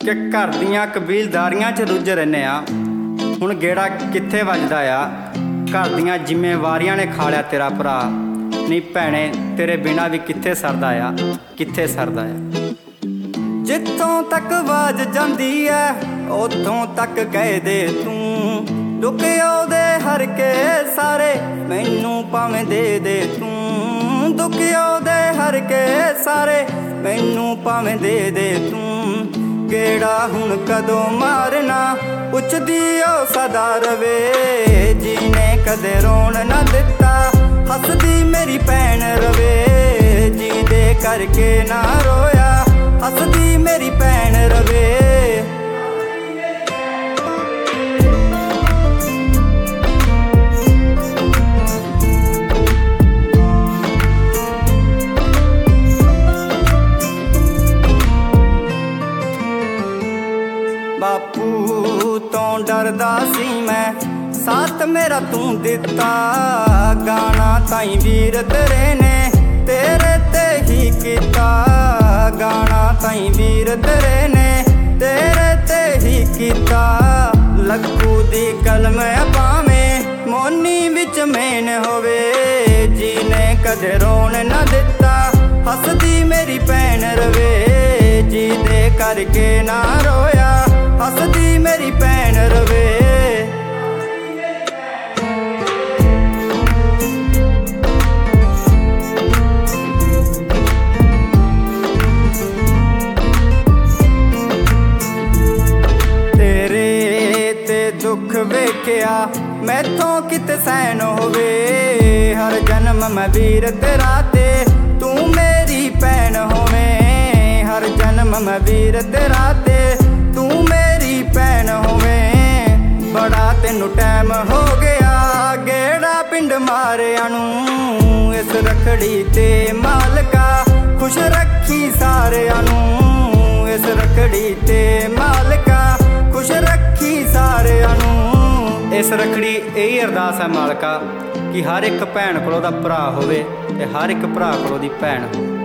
कि घर दियां कबीलदारियां च रुझ रैह्ने आ। हुण गेड़ा कित्थे वजदा आ। घर दियां जिम्मेवारियां ने खा लिया तेरा भरा। नहीं भैणे तेरे बिना भी कित्थे सरदा आ, कित्थे सरदा आ। जित्थों तक आवाज जांदी ऐ उत्थों तक कह दे तूं। दुख ओहदे हर के सारे मैनू भावें दे दे तूं। दुख ओहदे हर के सारे मैनू भावें दे दे तूं। गेड़ा हुण कदों मारना पुछदी ओ सदा रवे। जीने कदे रोन ना दिता हसदी मेरी भैन रवे। जी दे करके ना रोया हसदी मेरी भैन रवे। बापू तो डरदा सी मैं साथ मेरा तू दिता। गाना ताई वीर तेरे ने तेरे ते ही किता। गाना ताई वीर तेरे ने तेरे ते ही किता। लक्कू दी कलम पावें मोनी विच मेन होवे। जीने कदे रोन ना दिता हसदी मेरी भैन रवे। जी दे करके ना रोया हसदी मेरी भैन रवे। तेरे ते दुख वेखिया मैथों किते सहन होवे। हर जन्म मैं वीर तेरा ते तू मेरी भैन होवें। हर जन्म मैं वीर तेरा ते तू मेरी भैन होवें। बड़ा तेनू टैम हो गया गेड़ा पिंड मारिया नूं। इस रखड़ी ते मालका खुश रखी सारिया नूं। इस रखड़ी ते मालका खुश रखी सारिया नूं। इस रखड़ी यही अरदास है मालका कि हर एक भैन कोल ओहदा भरा होवे ते हर एक भरा कोल ओहदी भैन होवे।